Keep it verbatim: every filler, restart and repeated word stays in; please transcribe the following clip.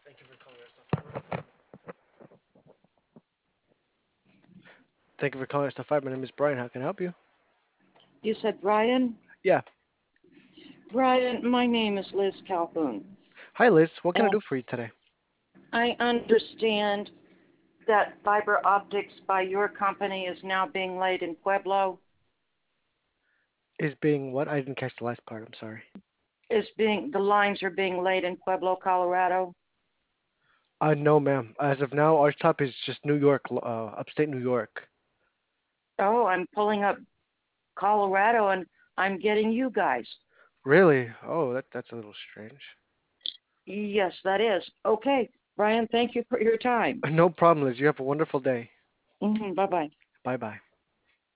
Thank you for calling us the fiber. Thank you for calling us the fiber. My name is Brian. How can I help you? You said Brian? Yeah. Brian, my name is Liz Calhoun. Hi, Liz. What can I And do for you today? I understand that fiber optics by your company is now being laid in Pueblo. Is being what? I didn't catch the last part. I'm sorry. Is being the lines are being laid in Pueblo, Colorado. Uh, no, ma'am. As of now, our top is just New York, uh, upstate New York. Oh, I'm pulling up Colorado and I'm getting you guys. Really? Oh, that that's a little strange. Yes, that is. Okay, Brian, thank you for your time. No problem, Liz. You have a wonderful day. Hmm Bye-bye. Bye bye.